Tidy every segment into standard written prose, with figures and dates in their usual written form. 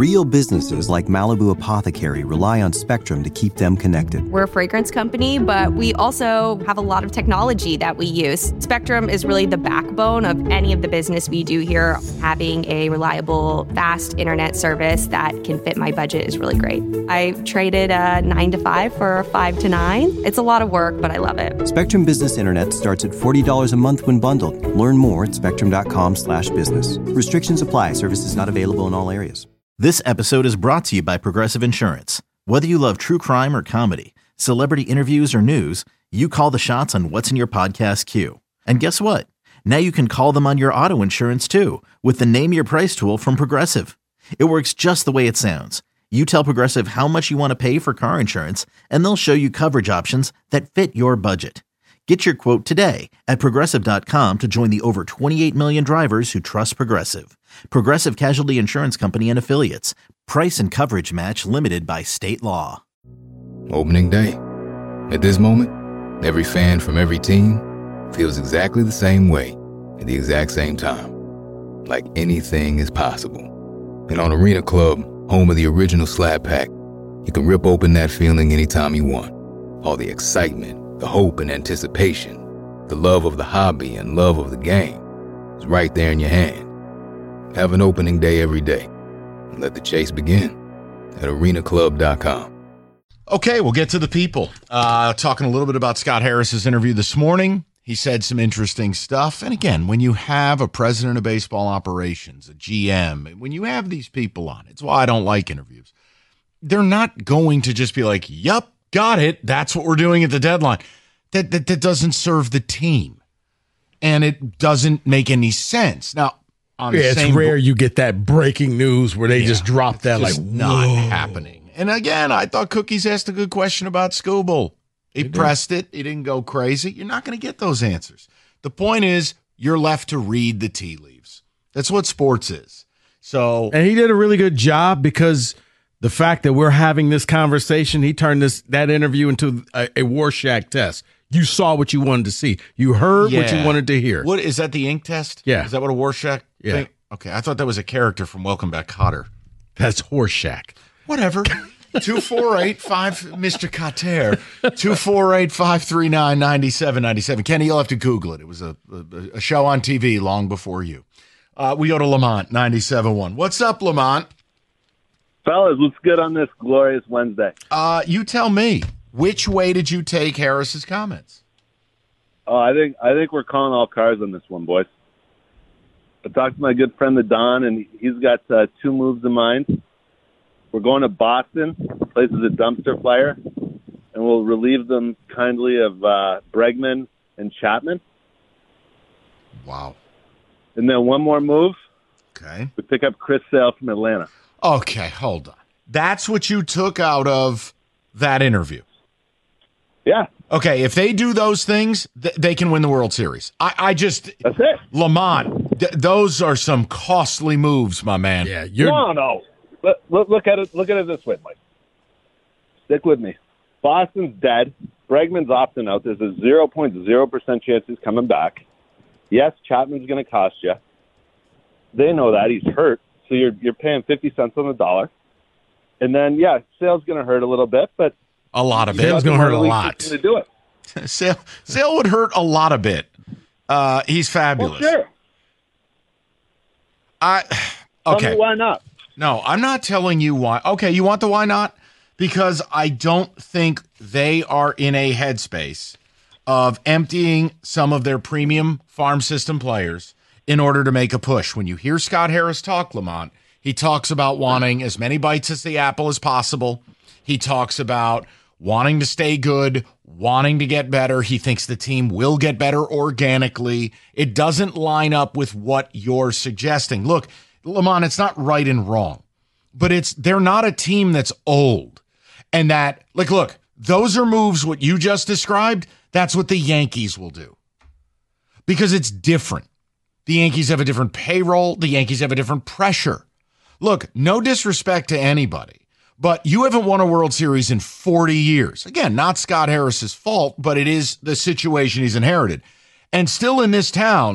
Real businesses like Malibu Apothecary rely on Spectrum to keep them connected. We're a fragrance company, but we also have a lot of technology that we use. Spectrum is really the backbone of any of the business we do here. Having a reliable, fast internet service that can fit my budget is really great. I traded a 9 to 5 for a 5 to 9. It's a lot of work, but I love it. Spectrum Business Internet starts at $40 a month when bundled. Learn more at spectrum.com/business. Restrictions apply. Services not available in all areas. This episode is brought to you by Progressive Insurance. Whether you love true crime or comedy, celebrity interviews or news, you call the shots on what's in your podcast queue. And guess what? Now you can call them on your auto insurance too with the Name Your Price tool from Progressive. It works just the way it sounds. You tell Progressive how much you want to pay for car insurance, and they'll show you coverage options that fit your budget. Get your quote today at Progressive.com to join the over 28 million drivers who trust Progressive. Progressive Casualty Insurance Company and Affiliates. Price and coverage match limited by state law. Opening day. At this moment, every fan from every team feels exactly the same way at the exact same time. Like anything is possible. And on Arena Club, home of the original Slab Pack, you can rip open that feeling anytime you want. All the excitement, the hope and anticipation, the love of the hobby and love of the game is right there in your hand. Have an opening day every day. And let the chase begin at arenaclub.com. Okay, we'll get to the people. Talking a little bit about Scott Harris's interview this morning. He said some interesting stuff. And again, when you have a president of baseball operations, a GM, when you have these people on, it's why I don't like interviews. They're not going to just be like, yup, got it. That's what we're doing at the deadline. That doesn't serve the team. And it doesn't make any sense. Now, it's rare you get that breaking news where they just drop that like, not happening. And again, I thought Cookies asked a good question about Skubal. He pressed it. He didn't go crazy. You're not going to get those answers. The point is, you're left to read the tea leaves. That's what sports is. And he did a really good job, because the fact that we're having this conversation, he turned that interview into a Rorschach test. You saw what you wanted to see. You heard what you wanted to hear. What is that? The ink test? Yeah. Is that what a Rorschach thing? Okay, I thought that was a character from Welcome Back, Kotter. That's Rorschach. Whatever. 248-5, Mr. Cotter. 248-539-9797. Kenny, you'll have to Google it. It was a show on TV long before you. We go to Lamont, 97.1. What's up, Lamont? Fellas, what's good on this glorious Wednesday? You tell me. Which way did you take Harris's comments? Oh, I think we're calling all cars on this one, boys. I talked to my good friend the Don, and he's got 2 moves in mind. We're going to Boston, place is a dumpster fire, and we'll relieve them kindly of Bregman and Chapman. Wow. And then one more move. Okay. We pick up Chris Sale from Atlanta. Okay, hold on. That's what you took out of that interview? Yeah. Okay, if they do those things, they can win the World Series. That's it. Lamont, those are some costly moves, my man. Yeah, No. Look at it this way, Mike. Stick with me. Boston's dead. Bregman's opting out. There's a 0.0% chance he's coming back. Yes, Chapman's going to cost you. They know that. He's hurt. So you're paying 50 cents on the dollar. And then, Sale's going to hurt a little bit, but a lot of it. Sale's going to hurt a lot. To do it. Sale would hurt a lot of it. He's fabulous. Well, sure. Okay. Tell me why not? No, I'm not telling you why. Okay, you want the why not? Because I don't think they are in a headspace of emptying some of their premium farm system players in order to make a push. When you hear Scott Harris talk, Lamont, he talks about wanting as many bites at the apple as possible. He talks about wanting to stay good, wanting to get better. He thinks the team will get better organically. It doesn't line up with what you're suggesting. Look, Lamont, it's not right and wrong, but they're not a team that's old. And that, look, those are moves, what you just described, that's what the Yankees will do. Because it's different. The Yankees have a different payroll. The Yankees have a different pressure. Look, no disrespect to anybody, but you haven't won a World Series in 40 years. Again, not Scott Harris's fault, but it is the situation he's inherited. And still in this town,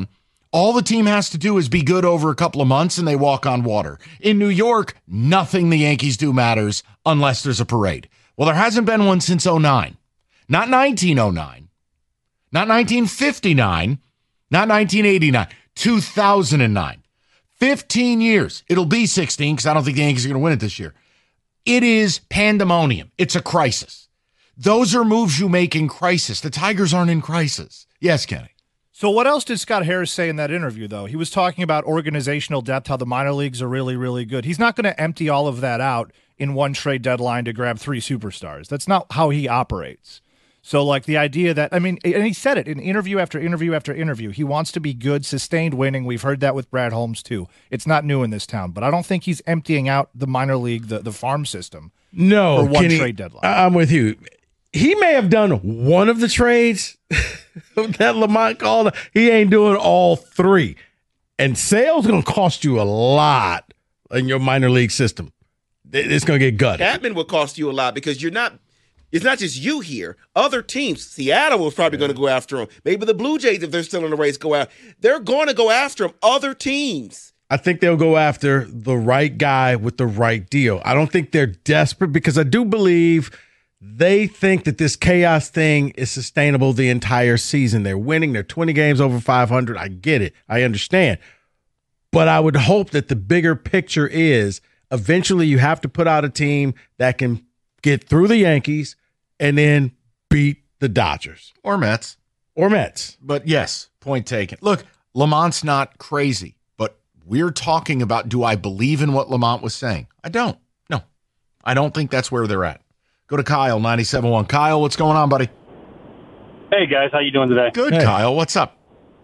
All the team has to do is be good over a couple of months and they walk on water. In New York, nothing the Yankees do matters unless there's a parade. Well, there hasn't been one since 2009. Not 1909. Not 1959. Not 1989. 2009. 15 years. It'll be 16 because I don't think the Yankees are going to win it this year. It is pandemonium. It's a crisis. Those are moves you make in crisis. The Tigers aren't in crisis. Yes, Kenny. So what else did Scott Harris say in that interview, though? He was talking about organizational depth, how the minor leagues are really, really good. He's not going to empty all of that out in one trade deadline to grab 3 superstars. That's not how he operates. So, like, the idea that, I mean, and he said it in interview after interview after interview. He wants to be good, sustained winning. We've heard that with Brad Holmes, too. It's not new in this town, but I don't think he's emptying out the minor league, the farm system for one Kenny, trade deadline. I'm with you. He may have done one of the trades that Lamont called. He ain't doing all 3. And Sale's going to cost you a lot in your minor league system. It's going to get gutted. Chapman will cost you a lot because it's not just you here. Other teams, Seattle was probably going to go after him. Maybe the Blue Jays, if they're still in the race, go out. They're going to go after him. Other teams. I think they'll go after the right guy with the right deal. I don't think they're desperate because I do believe they think that this chaos thing is sustainable the entire season. They're winning. They're 20 games over 500. I get it. I understand. But I would hope that the bigger picture is eventually you have to put out a team that can get through the Yankees and then beat the Dodgers. Or Mets. But yes, point taken. Look, Lamont's not crazy, but we're talking about, do I believe in what Lamont was saying? I don't. No, I don't think that's where they're at. Go to Kyle, 97.1. Kyle, what's going on, buddy? Hey, guys. How you doing today? Good, hey. Kyle. What's up?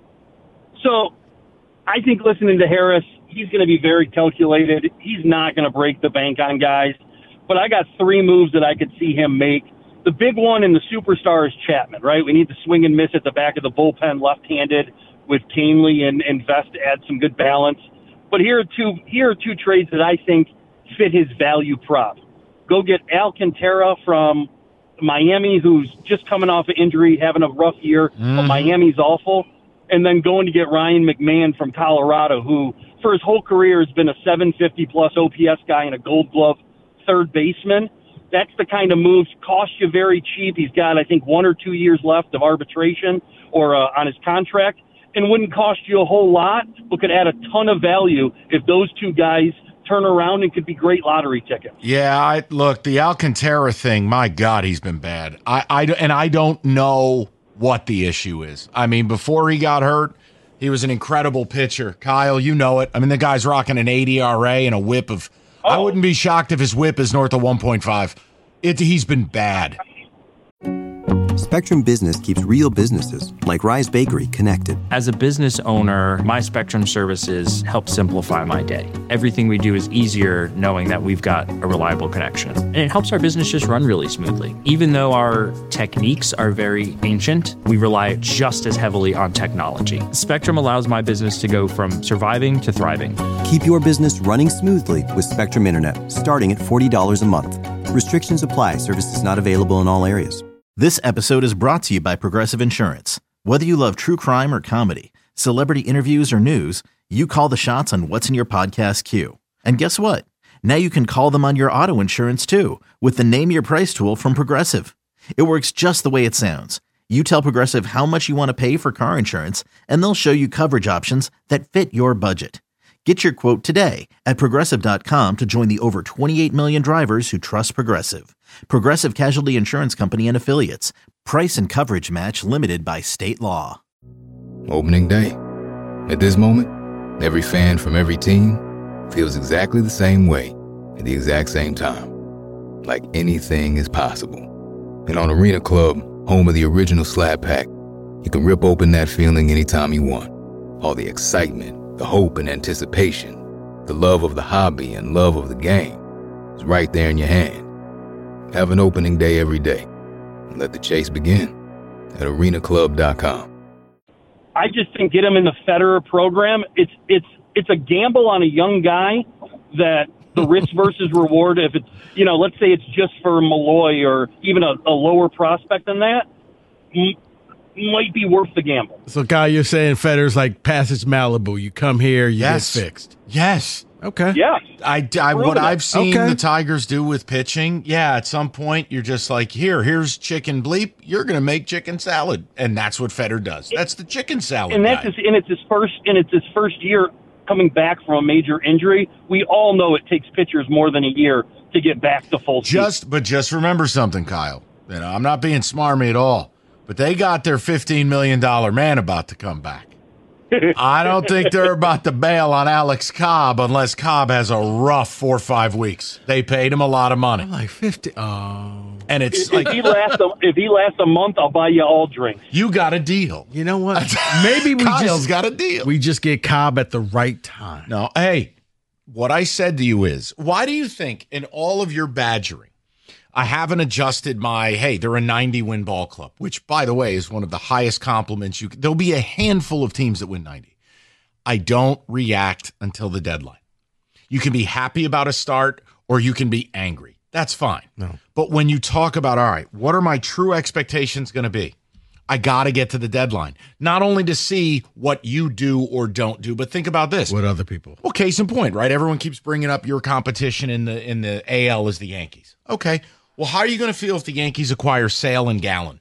So I think listening to Harris, he's going to be very calculated. He's not going to break the bank on guys. But I got 3 moves that I could see him make. The big one and the superstar is Chapman, right? We need to swing and miss at the back of the bullpen left-handed with Canely and Vest to add some good balance. But here are two trades that I think fit his value prop. Go get Alcantara from Miami, who's just coming off an injury, having a rough year, but Miami's awful. And then going to get Ryan McMahon from Colorado, who for his whole career has been a 750-plus OPS guy and a Gold Glove third baseman. That's the kind of moves cost you very cheap. He's got, I think, 1 or 2 years left of arbitration or on his contract, and wouldn't cost you a whole lot, but could add a ton of value if those 2 guys turn around and could be great lottery tickets. Yeah, look, the Alcantara thing, my God, he's been bad. I don't know what the issue is. I mean, before he got hurt, he was an incredible pitcher. Kyle, you know it. I mean, the guy's rocking an 80 ERA and a whip of, I wouldn't be shocked if his whip is north of 1.5. He's been bad. Spectrum Business keeps real businesses, like Rise Bakery, connected. As a business owner, my Spectrum services help simplify my day. Everything we do is easier knowing that we've got a reliable connection. And it helps our business just run really smoothly. Even though our techniques are very ancient, we rely just as heavily on technology. Spectrum allows my business to go from surviving to thriving. Keep your business running smoothly with Spectrum Internet, starting at $40 a month. Restrictions apply. Services not available in all areas. This episode is brought to you by Progressive Insurance. Whether you love true crime or comedy, celebrity interviews or news, you call the shots on what's in your podcast queue. And guess what? Now you can call them on your auto insurance too with the Name Your Price tool from Progressive. It works just the way it sounds. You tell Progressive how much you want to pay for car insurance, and they'll show you coverage options that fit your budget. Get your quote today at Progressive.com to join the over 28 million drivers who trust Progressive. Progressive Casualty Insurance Company and Affiliates. Price and coverage match limited by state law. Opening day. At this moment, every fan from every team feels exactly the same way at the exact same time. Like anything is possible. And on Arena Club, home of the original Slab Pack, you can rip open that feeling anytime you want. All the excitement, the hope and anticipation, the love of the hobby and love of the game is right there in your hand. Have an opening day every day and let the chase begin at arenaclub.com. I just think get him in the Federer program. It's a gamble on a young guy that the risk versus reward, if it's, let's say it's just for Malloy or even a lower prospect than that. might be worth the gamble. So, Kyle, you're saying Federer's like Passage Malibu. You come here, you Yes. get fixed. Yes. Okay. Yeah. What I've seen Okay. the Tigers do with pitching, at some point you're just like, here's chicken bleep. You're going to make chicken salad, and that's what Federer does. That's the chicken salad. And that's guy. it's his first year coming back from a major injury. We all know it takes pitchers more than a year to get back to full speed. But just remember something, Kyle. I'm not being smarmy at all, but they got their $15 million man about to come back. I don't think they're about to bail on Alex Cobb unless Cobb has a rough 4 or 5 weeks. They paid him a lot of money. I'm like 50. Oh. And it's If like, he lasts a month, I'll buy you all drinks. you got a deal. You know what? Maybe Kyle's got a deal. We just get Cobb at the right time. No, hey, what I said to you is, why do you think in all of your badgering, I haven't adjusted they're a 90-win ball club, which, by the way, is one of the highest compliments there'll be a handful of teams that win 90. I don't react until the deadline. You can be happy about a start or you can be angry. That's fine. No. But when you talk about, all right, what are my true expectations going to be? I got to get to the deadline, not only to see what you do or don't do, but think about this. What other people? Well, case in point, right? Everyone keeps bringing up your competition in the AL is the Yankees. Okay. Well, how are you going to feel if the Yankees acquire Sale and Gallen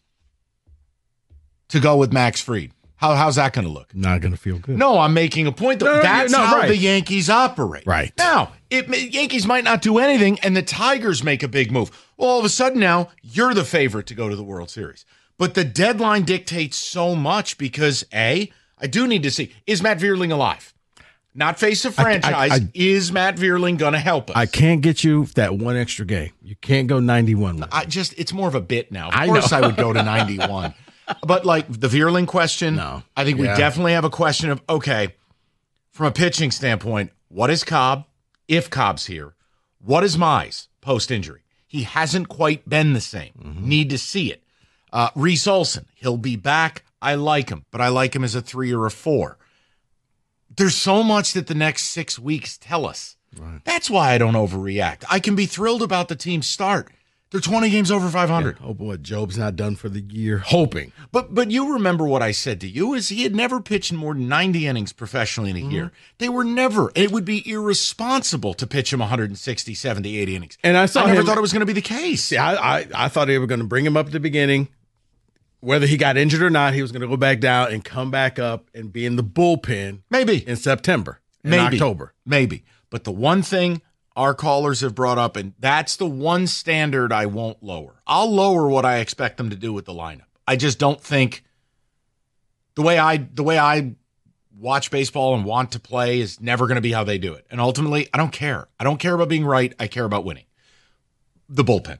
to go with Max Fried? How's that going to look? Not going to feel good. No, I'm making a point. That's how the Yankees operate. Right. Now, Yankees might not do anything, and the Tigers make a big move. Well, all of a sudden now, you're the favorite to go to the World Series. But the deadline dictates so much because, I do need to see, is Matt Vierling alive? Not face a franchise. Is Matt Vierling going to help us? I can't get you that one extra game. You can't go 91. It's more of a bit now. Of course I would go to 91. But like the Vierling question, no. I think we definitely have a question of, okay, from a pitching standpoint, what is Cobb if Cobb's here? What is Mize post-injury? He hasn't quite been the same. Mm-hmm. Need to see it. Reese Olson, he'll be back. I like him, but I like him as a 3 or a 4. There's so much that the next 6 weeks tell us. Right. That's why I don't overreact. I can be thrilled about the team's start. They're 20 games over 500. Oh, boy, Job's not done for the year. Hoping. But you remember what I said to you is he had never pitched more than 90 innings professionally in a year. They were never. It would be irresponsible to pitch him 160, 70, 80 innings. And I never thought it was going to be the case. See, I thought they were going to bring him up at the beginning. Whether he got injured or not, he was going to go back down and come back up and be in the bullpen. Maybe. In September. In Maybe. October. Maybe. But the one thing our callers have brought up, and that's the one standard I won't lower. I'll lower what I expect them to do with the lineup. I just don't think the way I watch baseball and want to play is never going to be how they do it. And ultimately, I don't care. I don't care about being right. I care about winning. The bullpen.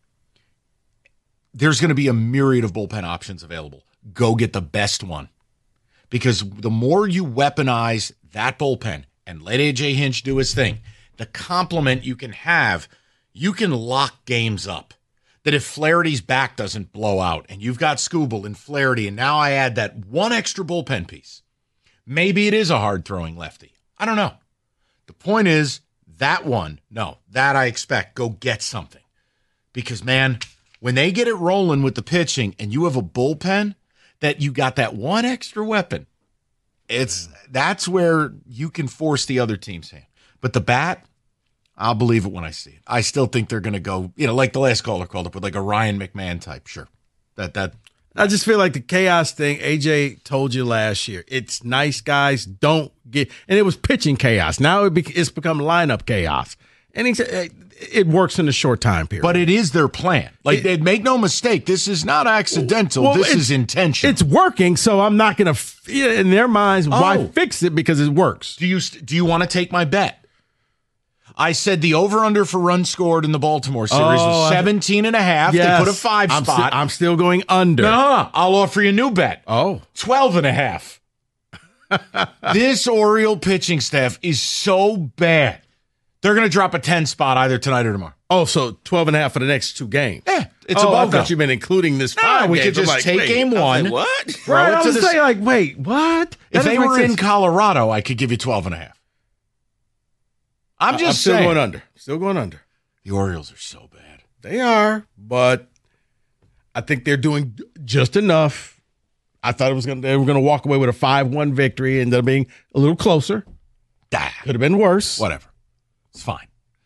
There's going to be a myriad of bullpen options available. Go get the best one. Because the more you weaponize that bullpen and let A.J. Hinch do his thing, the complement you can have, you can lock games up. That if Flaherty's back doesn't blow out and you've got Skubal and Flaherty, and now I add that one extra bullpen piece, maybe it is a hard-throwing lefty. I don't know. The point is, that I expect. Go get something. Because, man, when they get it rolling with the pitching and you have a bullpen that you got that one extra weapon, that's where you can force the other team's hand. But the bat, I'll believe it when I see it. I still think they're going to go, like the last caller called up with like a Ryan McMahon type. Sure. That I just feel like the chaos thing, AJ told you last year. It's nice, guys. Don't get – and it was pitching chaos. Now it's become lineup chaos. And he said it works in a short time period. But it is their plan. Like, they make no mistake. This is not accidental. This is intentional. It's working, so I'm not going to – in their minds, why fix it? Because it works. Do you want to take my bet? I said the over-under for runs scored in the Baltimore series was 17.5. Yes. They put a 5 spot. I'm still going under. No, I'll offer you a new bet. 12.5. This Oriole pitching staff is so bad. They're going to drop a 10 spot either tonight or tomorrow. Oh, so 12.5 for the next 2 games. Yeah, it's I above. thought you meant including this 5 we games. could just take game 1. Like, what? Right, I was saying, like, wait, what? If they were in Colorado, I could give you 12.5. I'm still going under. Still going under. The Orioles are so bad. They are, but I think they're doing just enough I thought they were going to walk away with a 5-1 victory, ended up being a little closer. Could have been worse. Whatever. It's fine.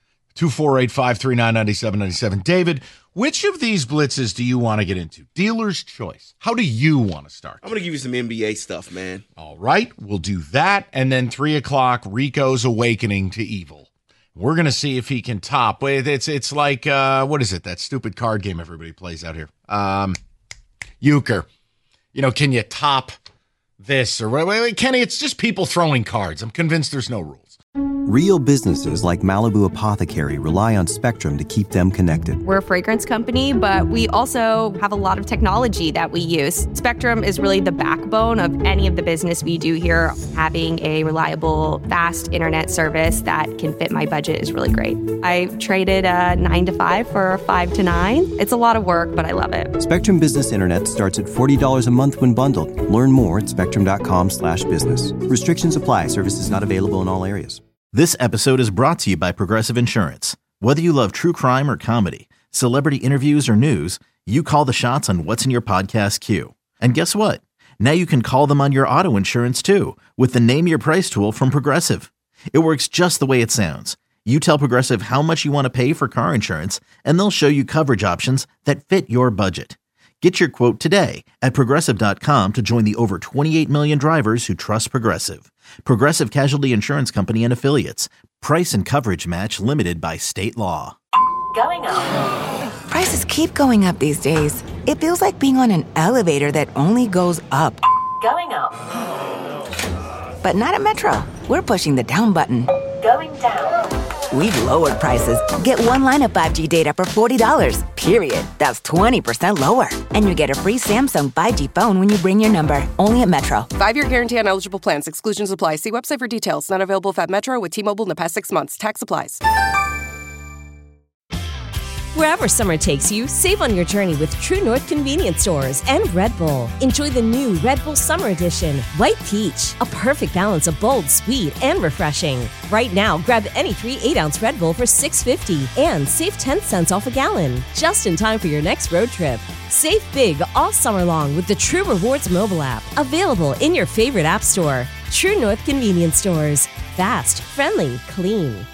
248-539-9797. David, which of these blitzes do you want to get into? Dealer's choice. How do you want to start? I'm going to give you some NBA stuff, man. All right. We'll do that. And then 3 o'clock, Rico's Awakening to Evil. We're going to see if he can top. It's like, what is it? That stupid card game everybody plays out here. Euchre. Can you top this? Or Kenny, it's just people throwing cards. I'm convinced there's no rules. Real businesses like Malibu Apothecary rely on Spectrum to keep them connected. We're a fragrance company, but we also have a lot of technology that we use. Spectrum is really the backbone of any of the business we do here. Having a reliable, fast internet service that can fit my budget is really great. I traded a 9 to 5 for a 5 to 9. It's a lot of work, but I love it. Spectrum Business Internet starts at $40 a month when bundled. Learn more at spectrum.com/business. Restrictions apply. Services not available in all areas. This episode is brought to you by Progressive Insurance. Whether you love true crime or comedy, celebrity interviews or news, you call the shots on what's in your podcast queue. And guess what? Now you can call them on your auto insurance too with the Name Your Price tool from Progressive. It works just the way it sounds. You tell Progressive how much you want to pay for car insurance, and they'll show you coverage options that fit your budget. Get your quote today at Progressive.com to join the over 28 million drivers who trust Progressive. Progressive Casualty Insurance Company and Affiliates. Price and coverage match limited by state law. Going up. Prices keep going up these days. It feels like being on an elevator that only goes up. Going up. But not at Metro. We're pushing the down button. Going down. We've lowered prices. Get one line of 5G data for $40, period. That's 20% lower. And you get a free Samsung 5G phone when you bring your number. Only at Metro. 5-year guarantee on eligible plans. Exclusions apply. See website for details. Not available if at Metro with T-Mobile in the past 6 months. Tax applies. Wherever summer takes you, save on your journey with True North Convenience Stores and Red Bull. Enjoy the new Red Bull Summer Edition, White Peach, a perfect balance of bold, sweet, and refreshing. Right now, grab any 3 8-ounce Red Bull for $6.50 and save 10 cents off a gallon, just in time for your next road trip. Save big all summer long with the True Rewards mobile app, available in your favorite app store. True North Convenience Stores. Fast, friendly, clean.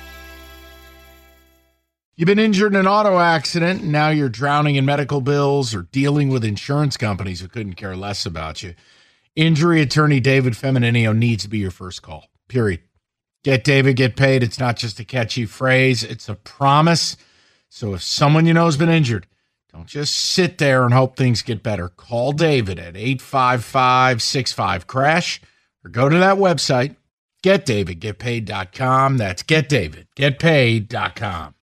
You've been injured in an auto accident, and now you're drowning in medical bills or dealing with insurance companies who couldn't care less about you. Injury attorney David Femininio needs to be your first call, period. Get David, get paid. It's not just a catchy phrase. It's a promise. So if someone you know has been injured, don't just sit there and hope things get better. Call David at 855-65-CRASH or go to that website, getdavidgetpaid.com. That's getdavidgetpaid.com.